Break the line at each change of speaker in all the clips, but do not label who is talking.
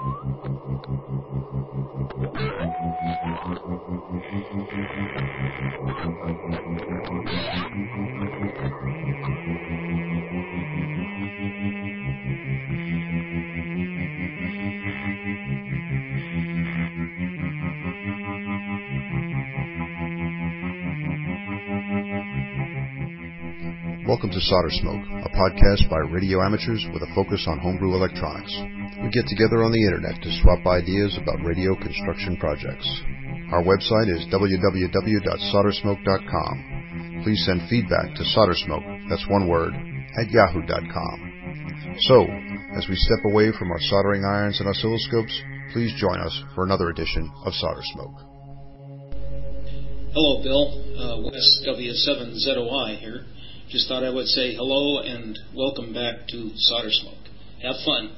Welcome to Solder Smoke, a podcast by radio amateurs with a focus on homebrew electronics. We get together on the internet to swap ideas about radio construction projects. Our website is www.soldersmoke.com. Please send feedback to soldersmoke, that's one word, @yahoo.com. So, as we step away from our soldering irons and oscilloscopes, please join us for another edition of Solder Smoke.
Hello, Bill. Wes W7ZOI here. Just thought I would say hello and welcome back to Solder Smoke. Have fun.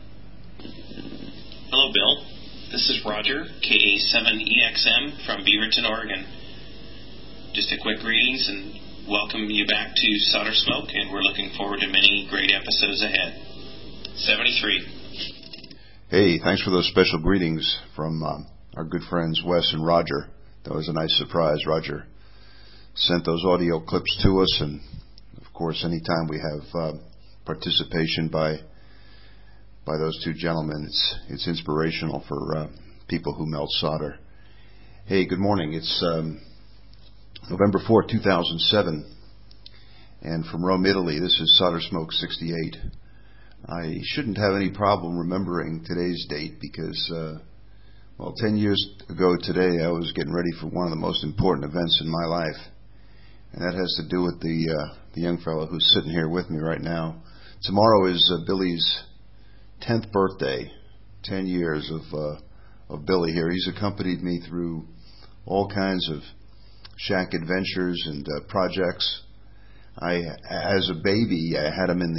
Hello, Bill. This is Roger, KA7EXM from Beaverton, Oregon. Just a quick greetings and welcome you back to Solder Smoke, and we're looking forward to many great episodes ahead. 73.
Hey, thanks for those special greetings from our good friends Wes and Roger. That was a nice surprise. Roger sent those audio clips to us, and of course, anytime we have participation by those two gentlemen, it's inspirational for people who melt solder. Hey, good morning. It's November 4th, 2007, and from Rome, Italy, this is Solder Smoke 68. I shouldn't have any problem remembering today's date because, 10 years ago today, I was getting ready for one of the most important events in my life. And that has to do with the young fellow who's sitting here with me right now. Tomorrow is Billy's 10th birthday, 10 years of Billy here. He's accompanied me through all kinds of shack adventures and projects. As a baby, I had him in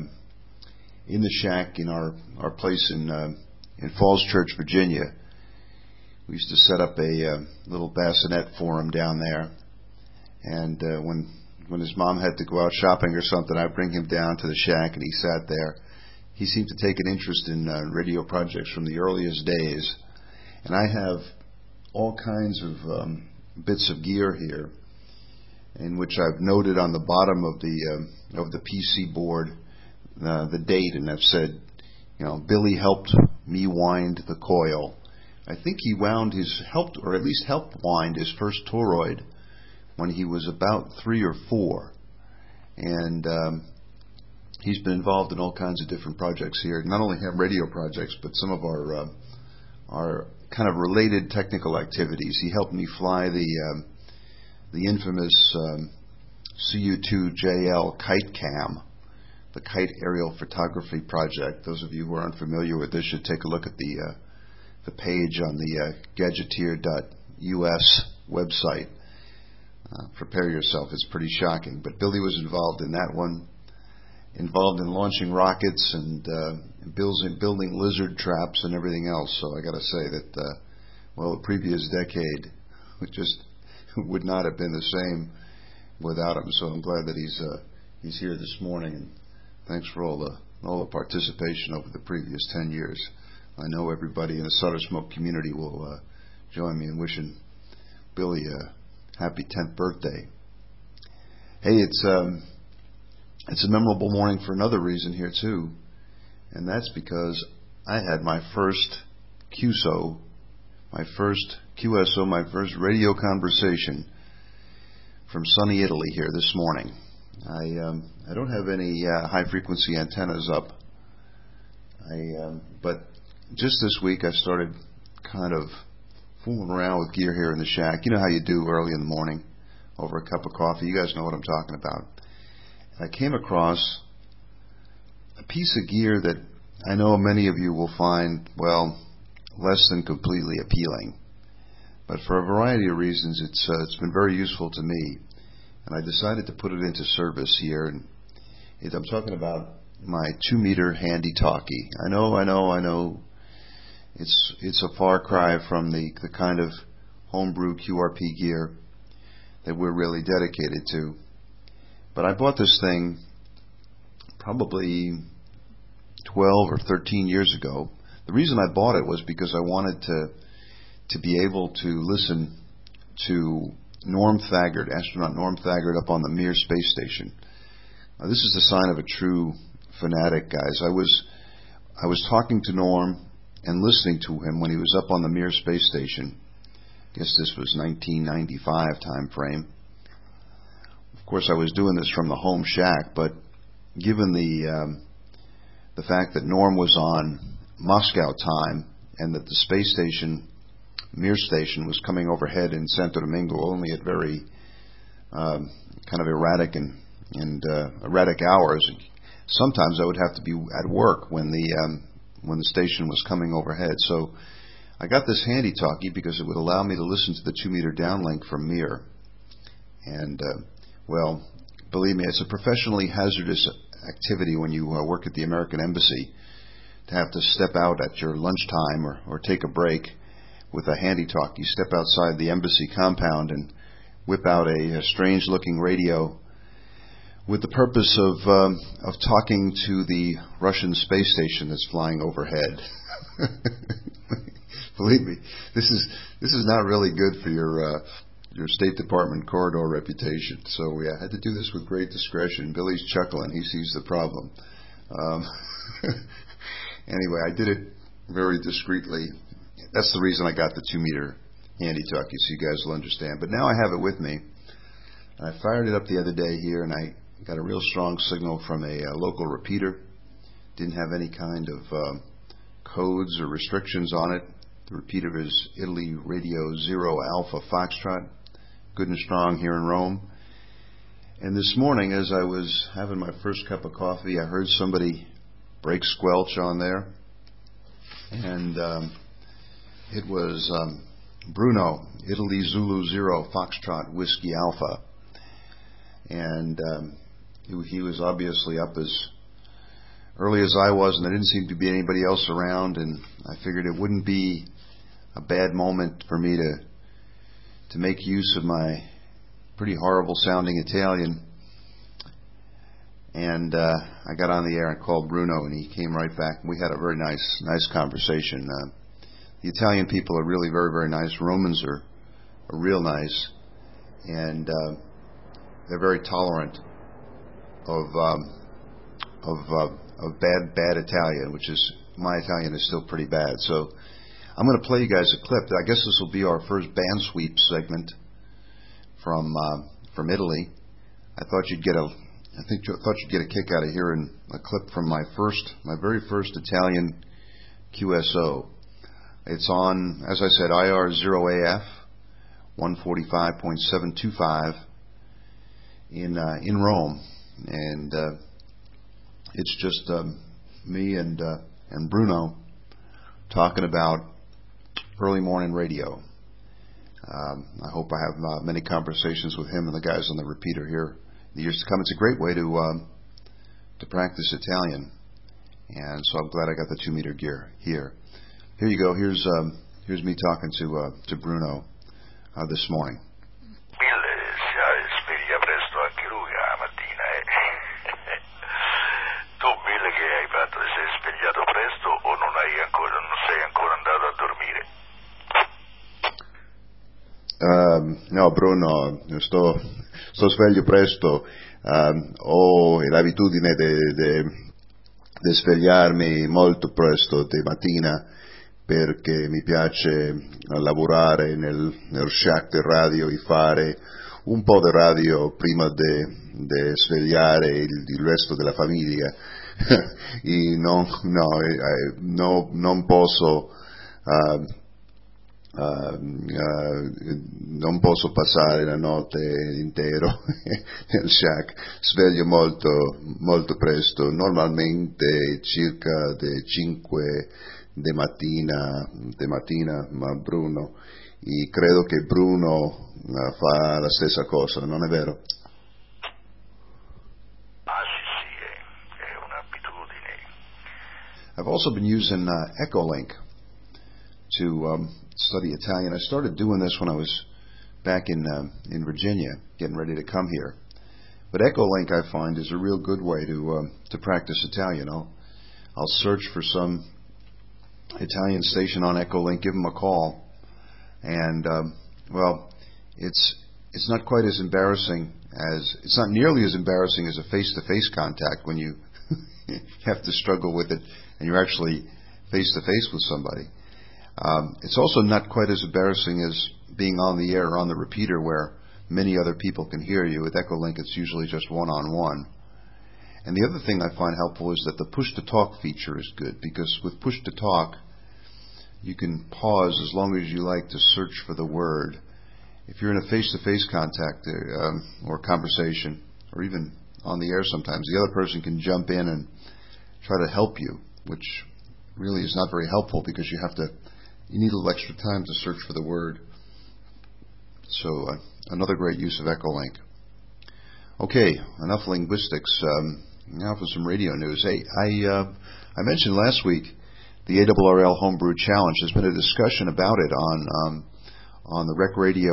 the shack in our place in Falls Church, Virginia. We used to set up a little bassinet for him down there. And when his mom had to go out shopping or something, I'd bring him down to the shack, and he sat there. He seemed to take an interest in radio projects from the earliest days. And I have all kinds of bits of gear here, in which I've noted on the bottom of the PC board the date, and I've said, Billy helped me wind the coil. I think he helped wind his first toroid when he was about 3 or 4, and he's been involved in all kinds of different projects here. Not only have radio projects, but some of our kind of related technical activities. He helped me fly the infamous CU2JL Kite Cam, the Kite Aerial Photography Project. Those of you who are unfamiliar with this should take a look at the page on the gadgeteer.us website. Prepare yourself, it's pretty shocking. But Billy was involved in that one, involved in launching rockets and building lizard traps and everything else. So I got to say that, the previous decade would not have been the same without him. So I'm glad that he's here this morning, and thanks for all the participation over the previous 10 years. I know everybody in the Solder Smoke community will join me in wishing Billy a happy 10th birthday. Hey, it's a memorable morning for another reason here too, and that's because I had my first QSO, my first radio conversation from sunny Italy here this morning. I don't have any high frequency antennas up, but just this week I started kind of fooling around with gear here in the shack. You know how you do early in the morning over a cup of coffee. You guys know what I'm talking about. I came across a piece of gear that I know many of you will find, less than completely appealing. But for a variety of reasons, it's been very useful to me. And I decided to put it into service here. And I'm talking about my 2-meter handy talkie. I know. It's a far cry from the kind of homebrew QRP gear that we're really dedicated to. But I bought this thing probably 12 or 13 years ago. the reason I bought it was because I wanted to be able to listen to Norm Thagard, astronaut Norm Thagard, up on the Mir space station. This is the sign of a true fanatic, guys. I was talking to Norm and listening to him when he was up on the Mir space station. I guess this was 1995 time frame. Of course, I was doing this from the home shack, but given the fact that Norm was on Moscow time and that the space station, Mir station, was coming overhead in Santo Domingo only at very kind of erratic and erratic hours. Sometimes I would have to be at work when the station was coming overhead. So I got this handy-talkie because it would allow me to listen to the 2-meter downlink from Mir. And well, believe me, it's a professionally hazardous activity when you work at the American Embassy to have to step out at your lunchtime or take a break with a handy-talkie, step outside the embassy compound and whip out a strange-looking radio with the purpose of talking to the Russian space station that's flying overhead. Believe me, this is not really good for your State Department corridor reputation. So I had to do this with great discretion. Billy's chuckling; he sees the problem. Anyway, I did it very discreetly. That's the reason I got the 2-meter handy-talkie, so you guys will understand. But now I have it with me. I fired it up the other day here, and I got a real strong signal from a local repeater. Didn't have any kind of codes or restrictions on it. The repeater is Italy Radio 0 Alpha Foxtrot, good and strong here in Rome. And this morning, as I was having my first cup of coffee, I heard somebody break squelch on there. And it was Bruno, Italy Zulu 0 Foxtrot Whiskey Alpha. And he was obviously up as early as I was, and there didn't seem to be anybody else around, and I figured it wouldn't be a bad moment for me to make use of my pretty horrible sounding Italian. And I got on the air and called Bruno, and he came right back, and we had a very nice conversation. The Italian people are really very, very nice. Romans are real nice, and they're very tolerant of bad Italian, which is, my Italian is still pretty bad. So I'm going to play you guys a clip. I guess this will be our first band sweep segment from Italy. I thought you'd get a kick out of hearing a clip from my very first Italian QSO. It's on, as I said, IR0AF 145.725 in Rome, and it's just me and Bruno talking about early morning radio. I hope I have many conversations with him and the guys on the repeater here in the years to come. It's a great way to practice Italian, and so I'm glad I got the 2-meter gear here. Here you go. Here's me talking to Bruno this morning. No, Bruno, sto sveglio presto. Ho l'abitudine di svegliarmi molto presto di mattina perché mi piace lavorare nel shack di radio e fare un po' di radio prima di svegliare il resto della famiglia. E non posso non posso passare la notte intera nel shack. Sveglio molto presto, normalmente circa de 5 di mattina, ma Bruno, e credo che Bruno fa la stessa cosa, non è vero?
Sì, è un'abitudine.
I've also been using Echolink to study Italian. I started doing this when I was back in Virginia, getting ready to come here. But Echolink, I find, is a real good way to practice Italian. I'll search for some Italian station on Echolink, give them a call. And, it's not quite as embarrassing it's not nearly as embarrassing as a face-to-face contact when you have to struggle with it and you're actually face-to-face with somebody. It's also not quite as embarrassing as being on the air or on the repeater where many other people can hear you. With Echolink, it's usually just one-on-one. And the other thing I find helpful is that the push-to-talk feature is good, because with push-to-talk, you can pause as long as you like to search for the word. If you're in a face-to-face contact or conversation, or even on the air sometimes, the other person can jump in and try to help you, which really is not very helpful because you need a little extra time to search for the word. So another great use of Echolink. Okay, enough linguistics. Now for some radio news. Hey, I mentioned last week the ARRL Homebrew Challenge. There's been a discussion about it on the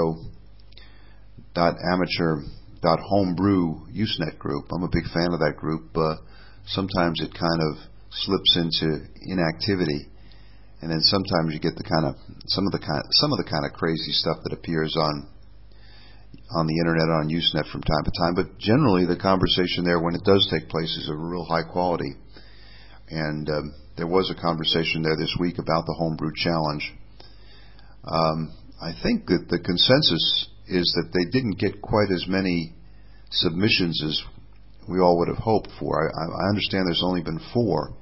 recradio.amateur.homebrew Usenet group. I'm a big fan of that group. Sometimes it kind of slips into inactivity, and then sometimes you get some of the kind of crazy stuff that appears on the internet, on Usenet from time to time. But generally, the conversation there, when it does take place, is of real high quality. And there was a conversation there this week about the Homebrew Challenge. I think that the consensus is that they didn't get quite as many submissions as we all would have hoped for. I understand there's only been 4.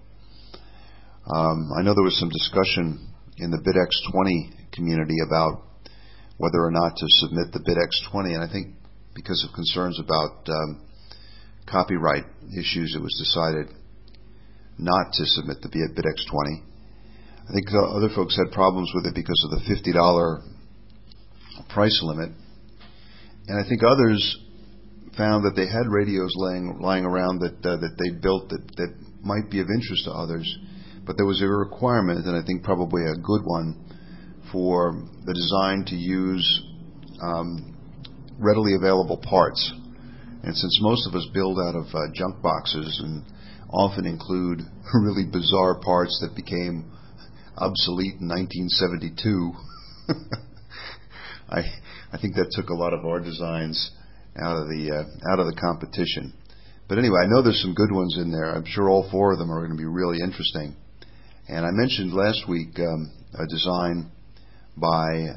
I know there was some discussion in the BitX20 community about whether or not to submit the BitX20, and I think because of concerns about copyright issues, it was decided not to submit the BitX20. I think other folks had problems with it because of the $50 price limit, and I think others found that they had radios lying around that they built that might be of interest to others, but there was a requirement, and I think probably a good one, for the design to use readily available parts. And since most of us build out of junk boxes and often include really bizarre parts that became obsolete in 1972, I think that took a lot of our designs out of the competition. But anyway, I know there's some good ones in there. I'm sure all 4 of them are going to be really interesting. And I mentioned last week a design by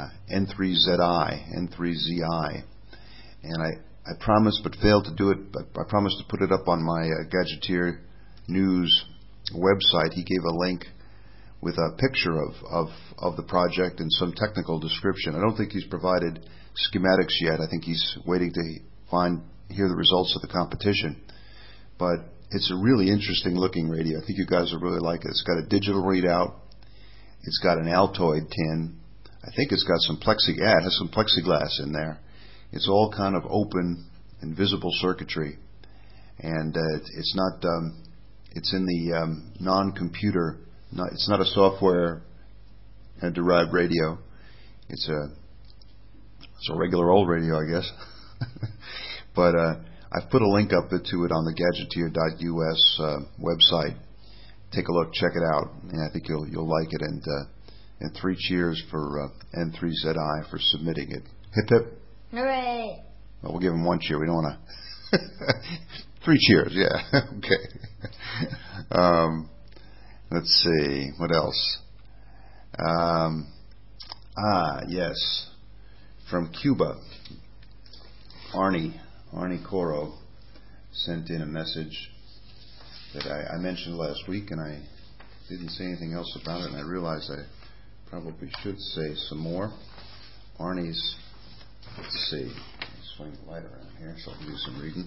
N3ZI, and I promised but failed to do it, but I promised to put it up on my Gadgeteer News website. He gave a link with a picture of the project and some technical description. I don't think he's provided schematics yet. I think he's waiting to hear the results of the competition. But it's a really interesting looking radio. I think you guys will really like it. It's got a digital readout. It's got an Altoid tin. I think it's got some it has some plexiglass in there. It's all kind of open and visible circuitry. And it's not, it's in the non-computer, it's not a software derived radio. It's a regular old radio, I guess. But I've put a link up to it on the Gadgeteer.us website. Take a look, check it out, and I think you'll like it. And 3 cheers for N3ZI for submitting it. Hip hip!
Hooray!
Well, we'll give him 1 cheer. We don't want to. 3 cheers, yeah. Okay. Let's see, what else? Yes, from Cuba, Arnie Coro sent in a message that I mentioned last week, and I didn't say anything else about it, and I realized I probably should say some more. Arnie's, let's see, I'll swing the light around here so I can do some reading.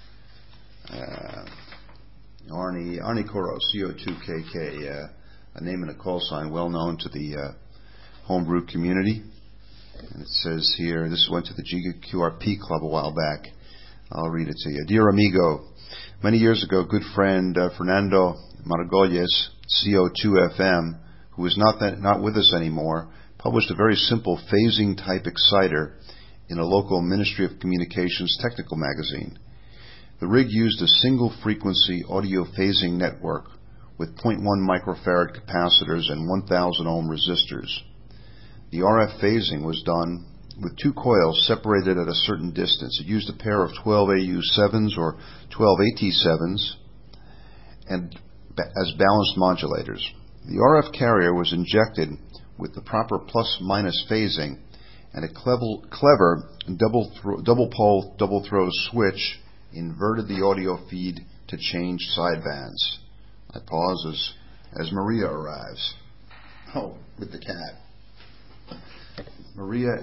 Arnie Coro, CO2KK, a name and a call sign well known to the homebrew community. And it says here, this went to the GQRP Club a while back. I'll read it to you. Dear amigo, many years ago, good friend Fernando Margolles, CO2FM, who is not with us anymore, published a very simple phasing type exciter in a local Ministry of Communications technical magazine. The rig used a single frequency audio phasing network with 0.1 microfarad capacitors and 1,000 ohm resistors. The RF phasing was done with two coils separated at a certain distance. It used a pair of 12 AU7s or 12 AT7s and as balanced modulators. The RF carrier was injected with the proper plus-minus phasing and a clever double-pole, double-throw switch inverted the audio feed to change sidebands. I pause as Maria arrives. Oh, with the cat. Maria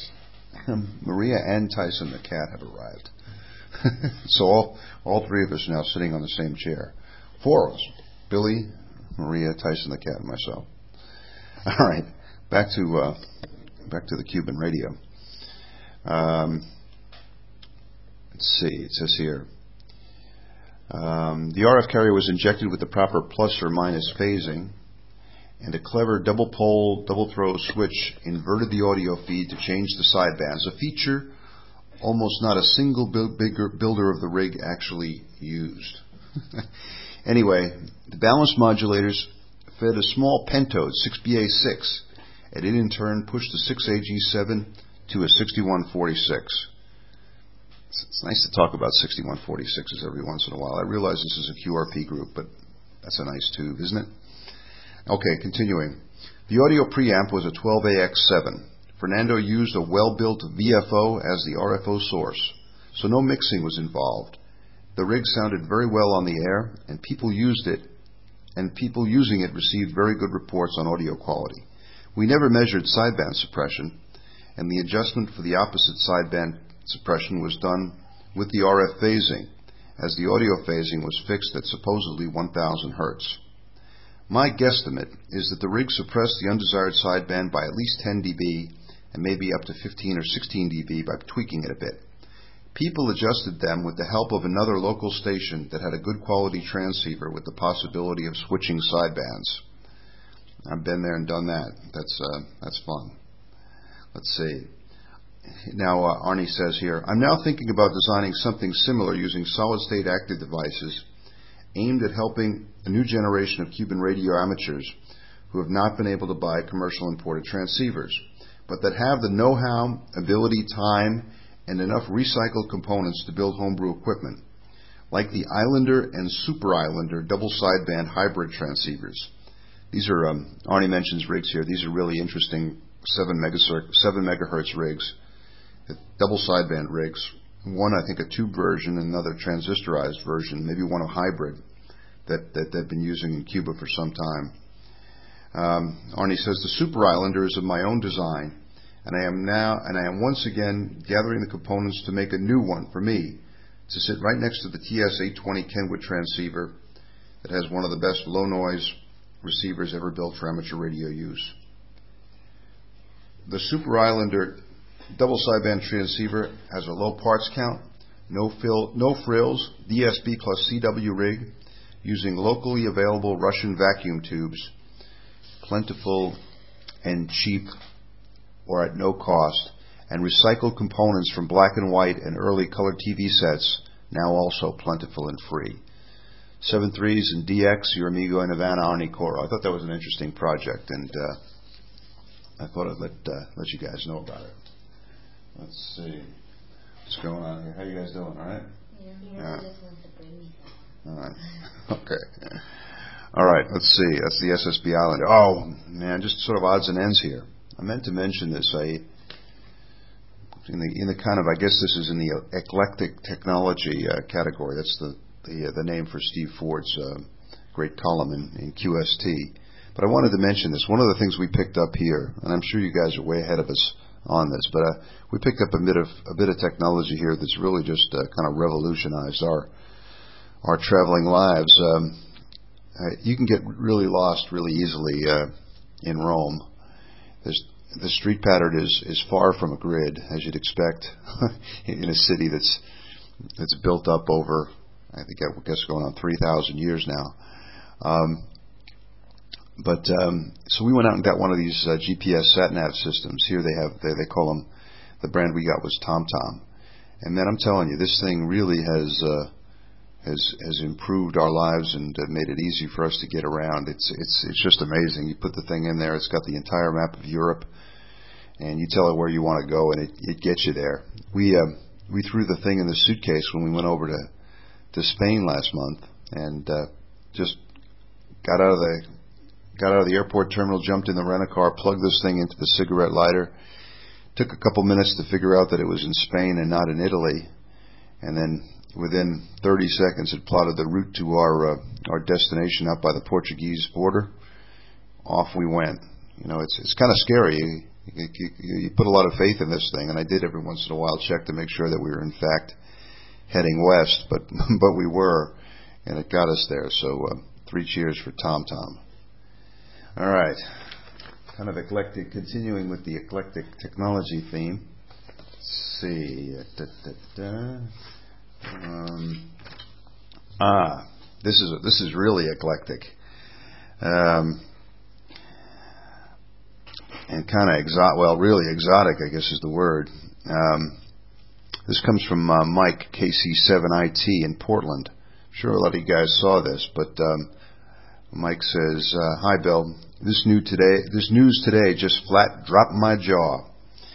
and Tyson the cat have arrived. So all three of us are now sitting on the same chair. Four of us. Billy, Maria, Tyson the cat, and myself. All right, back to the Cuban radio. Let's see, it says here. The RF carrier was injected with the proper plus or minus phasing, and a clever double-pole, double-throw switch inverted the audio feed to change the sidebands, a feature almost not a single builder of the rig actually used. Anyway, the balanced modulators fed a small pentode 6BA6, and it in turn pushed the 6AG7 to a 6146. It's nice to talk about 6146s every once in a while. I realize this is a QRP group, but that's a nice tube, isn't it? Okay, continuing. The audio preamp was a 12AX7. Fernando used a well-built VFO as the RFO source, so no mixing was involved. The rig sounded very well on the air, and people using it received very good reports on audio quality. We never measured sideband suppression, and the adjustment for the opposite sideband suppression was done with the RF phasing, as the audio phasing was fixed at supposedly 1,000 hertz. My guesstimate is that the rig suppressed the undesired sideband by at least 10 dB and maybe up to 15 or 16 dB by tweaking it a bit. People adjusted them with the help of another local station that had a good quality transceiver with the possibility of switching sidebands. I've been there and done that. That's fun. Let's see. Now, Arnie says here, I'm now thinking about designing something similar using solid-state active devices aimed at helping a new generation of Cuban radio amateurs who have not been able to buy commercial imported transceivers, but that have the know-how, ability, time, and enough recycled components to build homebrew equipment, like the Islander and Super Islander double sideband hybrid transceivers. These are, Arnie mentions rigs here, these are really interesting 7 megahertz rigs, double sideband rigs. One, I think, a tube version, another transistorized version, maybe one a hybrid that they've been using in Cuba for some time. Arnie says, the Super Islander is of my own design, and I am once again gathering the components to make a new one for me to sit right next to the TS-820 Kenwood transceiver that has one of the best low noise receivers ever built for amateur radio use. The Super Islander double sideband transceiver has a low parts count, no frills, DSB plus CW rig, using locally available Russian vacuum tubes, plentiful and cheap or at no cost, and recycled components from black and white and early color TV sets, now also plentiful and free. 7.3s and DX, your amigo in Havana, Arnie Coro. I thought that was an interesting project, and I thought I'd let you guys know about it. Let's see what's going on here. How you guys doing? All right? Yeah. All right. Okay. All right. Let's see. That's the SSB Islander. Oh man, just sort of odds and ends here. I meant to mention this. In the kind of, I guess this is in the eclectic technology category. That's the name for Steve Ford's great column in QST. But I wanted to mention this. One of the things we picked up here, and I'm sure you guys are way ahead of us on this, but we picked up a bit of technology here that's really just kind of revolutionized our traveling lives. You can get really lost really easily in Rome. The street pattern is far from a grid, as you'd expect in a city that's built up over, I guess going on 3,000 years now. So we went out and got one of these GPS sat-nav systems. Here they call them, the brand we got was TomTom. And man, I'm telling you, this thing really has has improved our lives and made it easy for us to get around. It's just amazing. You put the thing in there, it's got the entire map of Europe, and you tell it where you want to go, and it gets you there. We threw the thing in the suitcase when we went over to Spain last month, and just got out of the airport terminal, jumped in the rent-a-car, plugged this thing into the cigarette lighter. Took a couple minutes to figure out that it was in Spain and not in Italy, and then within 30 seconds it plotted the route to our destination out by the Portuguese border. Off we went. You know, it's kind of scary. You put a lot of faith in this thing, and I did every once in a while check to make sure that we were in fact heading west, but we were, and it got us there. So 3 cheers for TomTom. All right, kind of eclectic, continuing with the eclectic technology theme. Let's see. This is really eclectic, and kind of really exotic, I guess is the word. This comes from Mike, KC7IT in Portland. I'm sure a lot of you guys saw this, but Mike says, "Hi, Bill. This news today just flat dropped my jaw.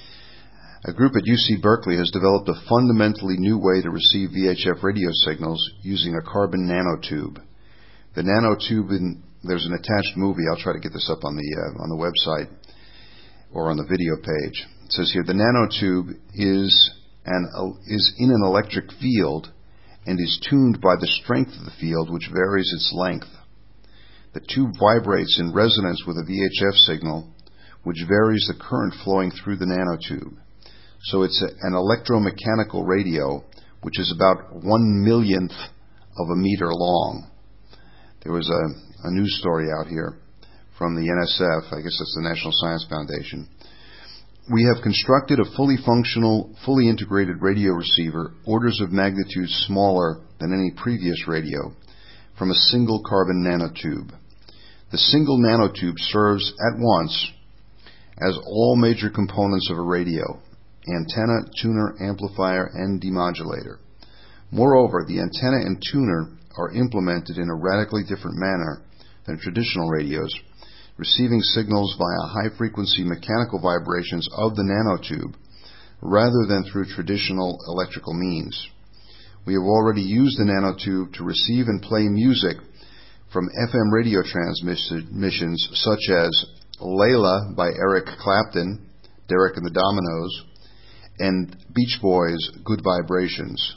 A group at UC Berkeley has developed a fundamentally new way to receive VHF radio signals using a carbon nanotube. The nanotube, there's an attached movie. I'll try to get this up on the website or on the video page. It says here, the nanotube is in an electric field and is tuned by the strength of the field, which varies its length. The tube vibrates in resonance with a VHF signal, which varies the current flowing through the nanotube. So it's an electromechanical radio, which is about 1/1,000,000th of a meter long." There was a news story out here from the NSF, I guess that's the National Science Foundation. "We have constructed a fully functional, fully integrated radio receiver, orders of magnitude smaller than any previous radio, from a single carbon nanotube. The single nanotube serves at once as all major components of a radio: antenna, tuner, amplifier, and demodulator. Moreover, the antenna and tuner are implemented in a radically different manner than traditional radios, receiving signals via high-frequency mechanical vibrations of the nanotube rather than through traditional electrical means. We have already used the nanotube to receive and play music from FM radio transmissions such as Layla by Eric Clapton, Derek and the Dominoes, and Beach Boys' Good Vibrations."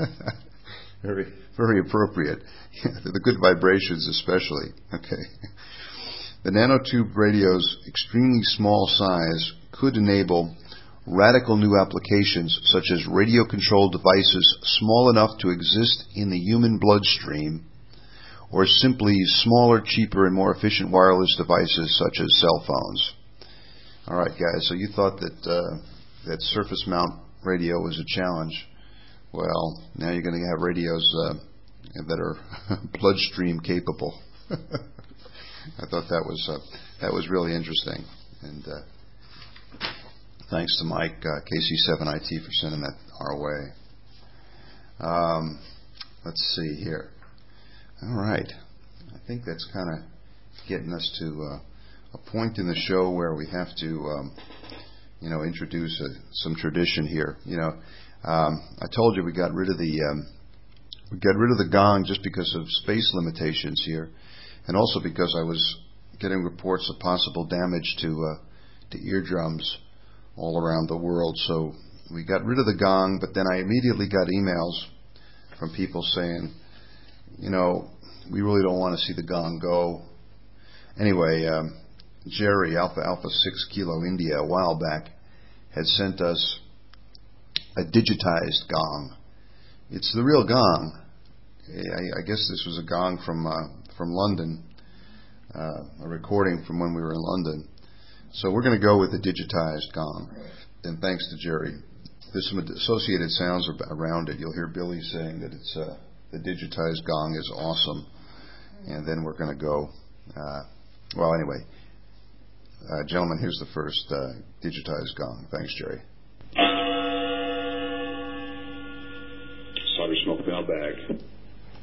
Very, very appropriate. The Good Vibrations especially. Okay. The nanotube radio's extremely small size could enable radical new applications such as radio-controlled devices small enough to exist in the human bloodstream, or simply smaller, cheaper, and more efficient wireless devices such as cell phones. All right, guys, so you thought that surface mount radio was a challenge. Well, now you're going to have radios that are bloodstream capable. I thought that was really interesting, and thanks to Mike, KC7IT, for sending that our way. Let's see here. All right, I think that's kind of getting us to a point in the show where we have to, introduce some tradition here. I told you we got rid of the gong just because of space limitations here, and also because I was getting reports of possible damage to eardrums all around the world. So we got rid of the gong, but then I immediately got emails from people saying, we really don't want to see the gong go. Anyway, Jerry, Alpha 6 Kilo India, a while back, had sent us a digitized gong. It's the real gong. I guess this was a gong from London, a recording from when we were in London. So we're going to go with the digitized gong. And thanks to Jerry. There's some associated sounds around it. You'll hear Billy saying that it's the digitized gong is awesome. And then we're going to go. Anyway, gentlemen, here's the first digitized gong. Thanks, Jerry.
Solder smoke mailbag.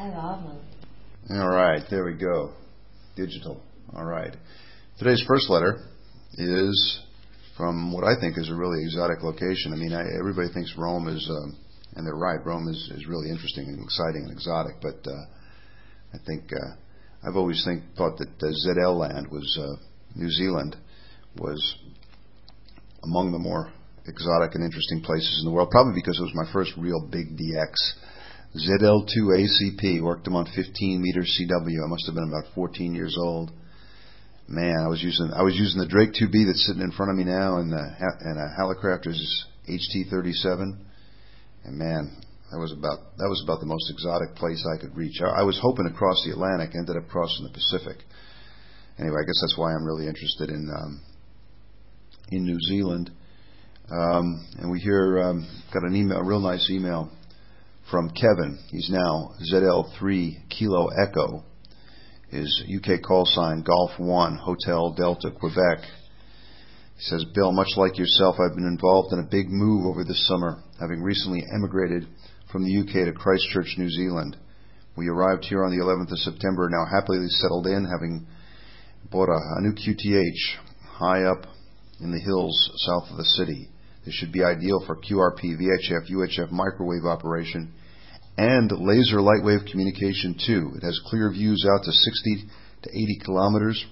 All right, there we go. Digital. All right. Today's first letter is from what I think is a really exotic location. I mean, everybody thinks Rome is, and they're right, Rome is really interesting and exciting and exotic, but I think I've always thought that ZL land was, New Zealand, was among the more exotic and interesting places in the world, probably because it was my first real big DX. ZL2 ACP, worked them on 15 meter CW. I must have been about 14 years old. Man, I was using the Drake 2B that's sitting in front of me now, and a Hallicrafter's HT37. And man, that was about the most exotic place I could reach. I was hoping to cross the Atlantic, ended up crossing the Pacific. Anyway, I guess that's why I'm really interested in New Zealand. And we got an email, a real nice email from Kevin. He's now ZL3 Kilo Echo. His UK call sign, Golf 1, Hotel Delta, Quebec. He says, Bill, much like yourself, I've been involved in a big move over this summer, having recently emigrated from the UK to Christchurch, New Zealand. We arrived here on the 11th of September, now happily settled in, having bought a new QTH high up in the hills south of the city. This should be ideal for QRP, VHF, UHF microwave operation and laser lightwave communication too. It has clear views out to 60 to 80 kilometers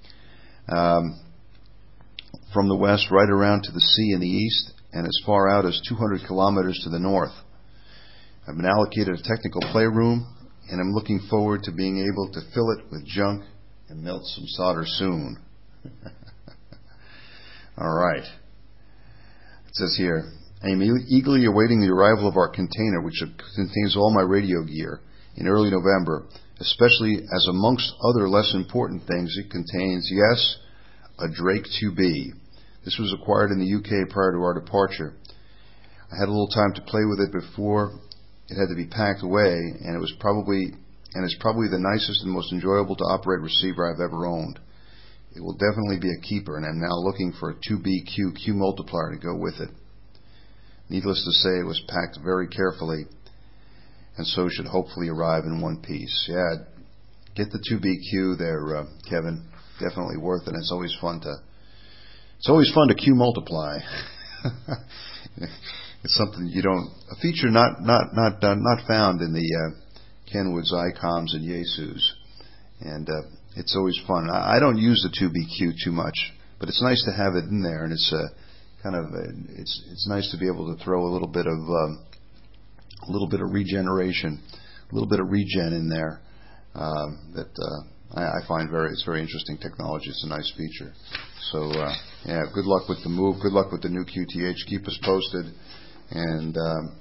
from the west right around to the sea in the east and as far out as 200 kilometers to the north. I've been allocated a technical playroom and I'm looking forward to being able to fill it with junk and melt some solder soon. All right. It says here, I am eagerly awaiting the arrival of our container, which contains all my radio gear, in early November, especially as amongst other less important things, it contains, yes, a Drake 2B. This was acquired in the UK prior to our departure. I had a little time to play with it before it had to be packed away, and it's probably the nicest and most enjoyable to operate receiver I've ever owned. It will definitely be a keeper, and I'm now looking for a 2BQ Q multiplier to go with it. Needless to say, it was packed very carefully, and so should hopefully arrive in one piece. Yeah, get the 2BQ there, Kevin. Definitely worth it. It's always fun to Q multiply. It's something a feature not found in the Kenwood's, ICOMs, and Yaesus, and it's always fun. I don't use the 2BQ too much, but it's nice to have it in there, and it's it's nice to be able to throw a little bit of regeneration, a little bit of regen in there. I find it's very interesting technology. It's a nice feature. So yeah, good luck with the move. Good luck with the new QTH. Keep us posted, and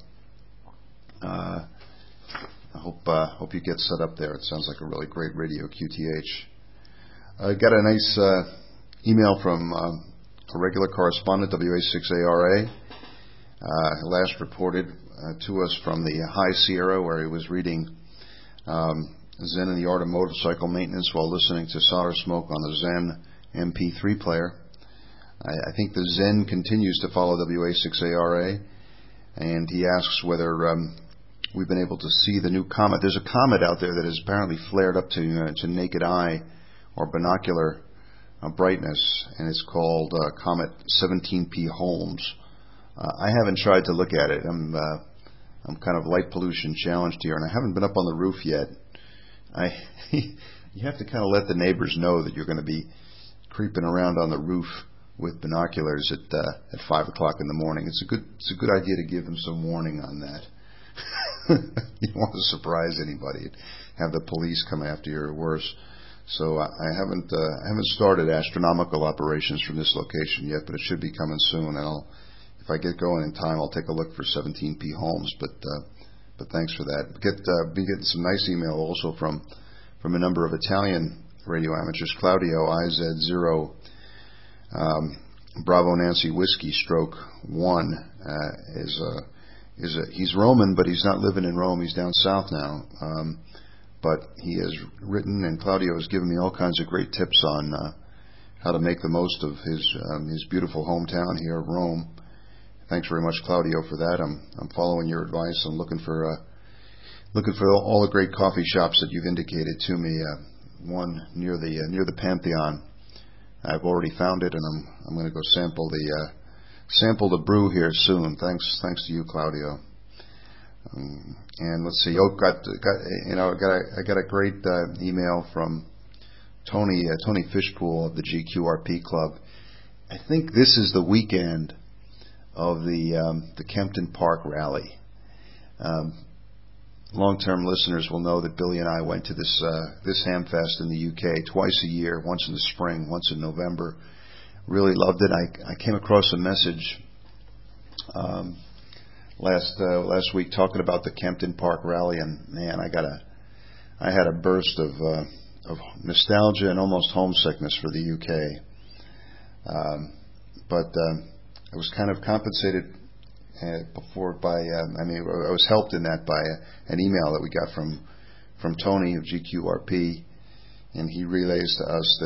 I hope you get set up there. It sounds like a really great radio, QTH. I got a nice email from a regular correspondent, WA6ARA. Last reported to us from the High Sierra, where he was reading Zen and the Art of Motorcycle Maintenance while listening to Solder Smoke on the Zen MP3 player. I think the Zen continues to follow WA6ARA, and he asks whether we've been able to see the new comet. There's a comet out there that has apparently flared up to naked eye or binocular brightness, and it's called Comet 17P Holmes. I haven't tried to look at it. I'm kind of light pollution challenged here, and I haven't been up on the roof yet. You have to kind of let the neighbors know that you're going to be creeping around on the roof with binoculars at 5 o'clock in the morning. It's a good idea to give them some warning on that. You don't want to surprise anybody, have the police come after you or worse. So I haven't started astronomical operations from this location yet, but it should be coming soon. And if I get going in time, I'll take a look for 17P Holmes. But thanks for that. Be getting some nice email also from a number of Italian radio amateurs. Claudio IZ0 Bravo Nancy Whiskey Stroke 1 he's Roman, but he's not living in Rome. He's down south now. But he has written, and Claudio has given me all kinds of great tips on how to make the most of his beautiful hometown here, Rome. Thanks very much, Claudio, for that. I'm following your advice. I'm looking for looking for all the great coffee shops that you've indicated to me. One near the Pantheon. I've already found it, and I'm going to go sample the brew here soon. Thanks to you, Claudio. And let's see. I got a great email from Tony Fishpool of the GQRP Club. I think this is the weekend of the Kempton Park Rally. Long-term listeners will know that Billy and I went to this Hamfest in the UK twice a year, once in the spring, once in November. Really loved it. I came across a message last week talking about the Kempton Park Rally, and man, I had a burst of nostalgia and almost homesickness for the UK. But I was kind of compensated before by, I was helped in that by an email that we got from Tony of GQRP, and he relays to us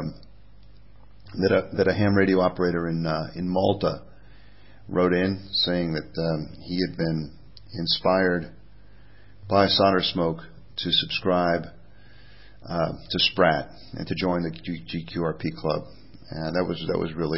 that a ham radio operator in Malta wrote in saying that he had been inspired by Solder Smoke to subscribe to Sprat and to join the GQRP Club, and that was really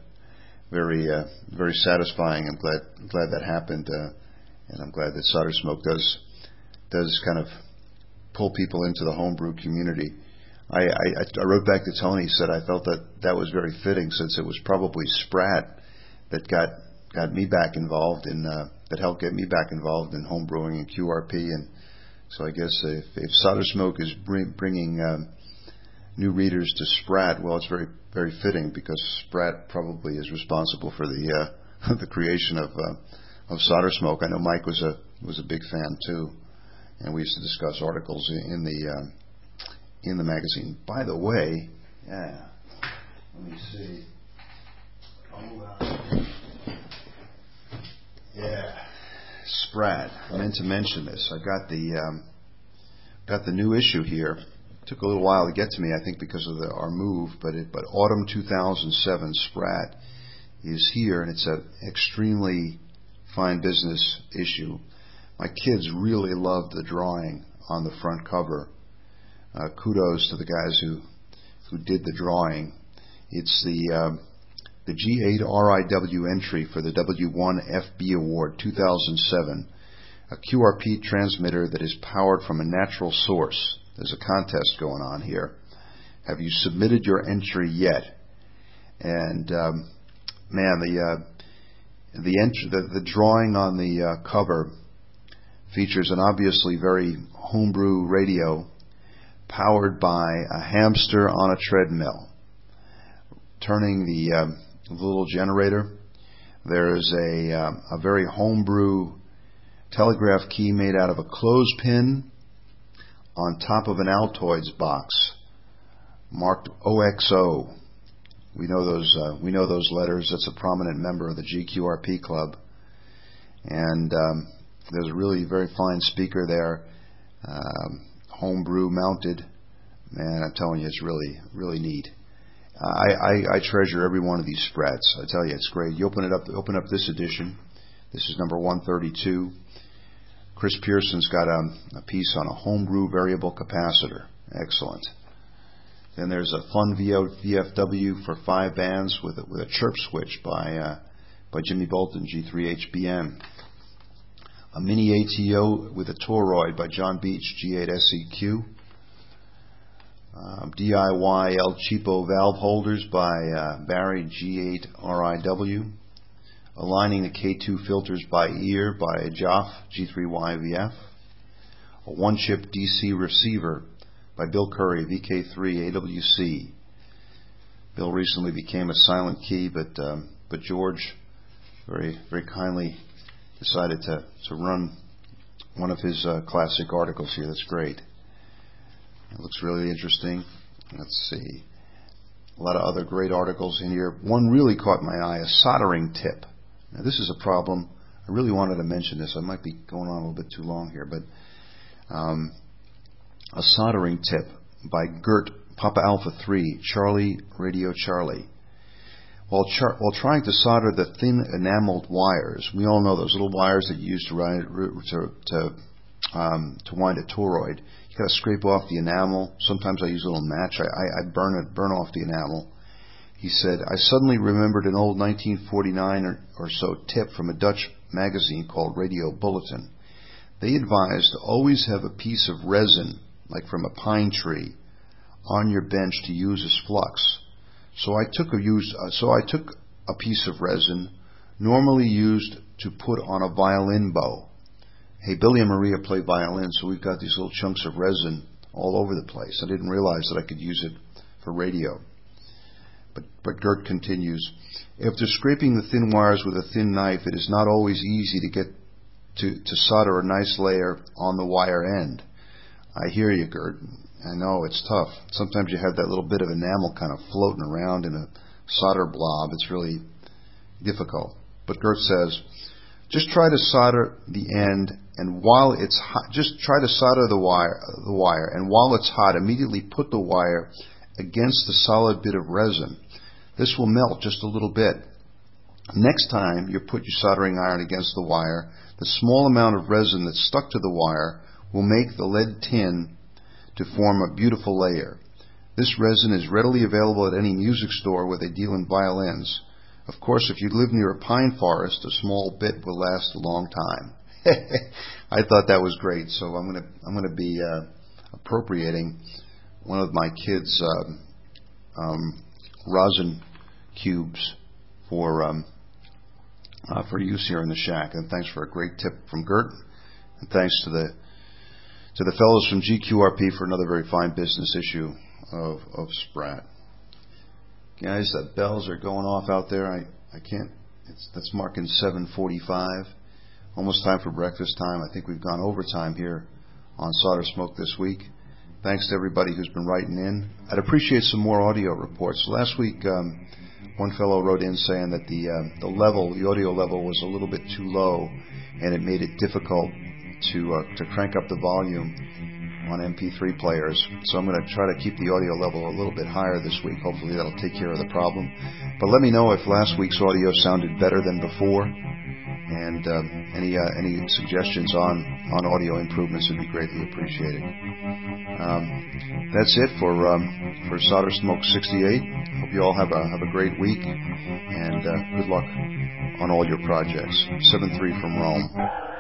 very satisfying. I'm glad that happened, and I'm glad that Solder Smoke does kind of pull people into the homebrew community. I wrote back to Tony, said I felt that was very fitting, since it was probably Sprat that got me back involved in that helped get me back involved in homebrewing and QRP, and so I guess if Solder Smoke is bringing new readers to Sprat, well, it's very, very fitting, because Sprat probably is responsible for the creation of Solder Smoke. I know Mike was a big fan too, and we used to discuss articles in the magazine. By the way, let me see. Sprat. I meant to mention this. I got the new issue here. Took a little while to get to me, I think, because of our move, but autumn 2007 Sprat is here, and it's an extremely fine business issue. My kids really loved the drawing on the front cover. Kudos to the guys who did the drawing. It's the G8 RIW entry for the W1FB Award 2007, a QRP transmitter that is powered from a natural source. There's a contest going on here. Have you submitted your entry yet? And man, the drawing on the cover features an obviously very homebrew radio powered by a hamster on a treadmill, turning the little generator. There is a very homebrew telegraph key made out of a clothespin on top of an Altoids box marked OXO. We know those letters. That's a prominent member of the GQRP Club. And there's a really very fine speaker there, homebrew mounted. Man, I'm telling you, it's really, really neat. I treasure every one of these Sprats. I tell you, it's great. You open up this edition. This is number 132. Chris Pearson's got a piece on a homebrew variable capacitor. Excellent. Then there's a Fun VFW for 5 bands with a chirp switch by Jimmy Bolton, G3HBN. A mini ATO with a toroid by John Beach, G8 SEQ. DIY El Cheapo valve holders by Barry, G8 RIW. Aligning the K2 filters by ear by Joff, G3YVF. A one-chip DC receiver by Bill Curry, VK3 AWC. Bill recently became a silent key, but George very, very kindly decided to run one of his classic articles here. That's great. It looks really interesting. Let's see. A lot of other great articles in here. One really caught my eye, a soldering tip. Now, this is a problem. I really wanted to mention this. I might be going on a little bit too long here, but a soldering tip by Gert, Papa Alpha 3, Charlie, Radio Charlie. While trying to solder the thin enameled wires, we all know those little wires that you use to to wind a toroid. You got to scrape off the enamel. Sometimes I use a little match. I burn off the enamel. He said, I suddenly remembered an old 1949 or so tip from a Dutch magazine called Radio Bulletin. They advised to always have a piece of resin, like from a pine tree, on your bench to use as flux. So I took a piece of resin, normally used to put on a violin bow. Hey, Billy and Maria play violin, so we've got these little chunks of resin all over the place. I didn't realize that I could use it for radio. But Gert continues, after scraping the thin wires with a thin knife, it is not always easy to get to solder a nice layer on the wire end. I hear you, Gert. I know, it's tough. Sometimes you have that little bit of enamel kind of floating around in a solder blob. It's really difficult. But Gert says, just try to solder the end, and while it's hot, just try to solder the wire, and while it's hot, immediately put the wire against the solid bit of resin. This will melt just a little bit. Next time you put your soldering iron against the wire, the small amount of resin that's stuck to the wire will make the lead tin to form a beautiful layer. This resin is readily available at any music store where they deal in violins. Of course, if you live near a pine forest, a small bit will last a long time. I thought that was great, so I'm going to be appropriating one of my kids' rosin cubes for use here in the shack. And thanks for a great tip from Gert, and thanks to the fellows from GQRP for another very fine business issue of Sprat. Guys, the bells are going off out there. I can't. That's marking 7:45. Almost time for breakfast time. I think we've gone overtime here on Solder Smoke this week. Thanks to everybody who's been writing in. I'd appreciate some more audio reports. Last week, one fellow wrote in saying that the audio level was a little bit too low, and it made it difficult to crank up the volume on MP3 players. So I'm going to try to keep the audio level a little bit higher this week. Hopefully that'll take care of the problem. But let me know if last week's audio sounded better than before, and any suggestions on audio improvements would be greatly appreciated. That's it for Solder Smoke 68. Hope you all have a great week, and good luck on all your projects. 7-3 from Rome.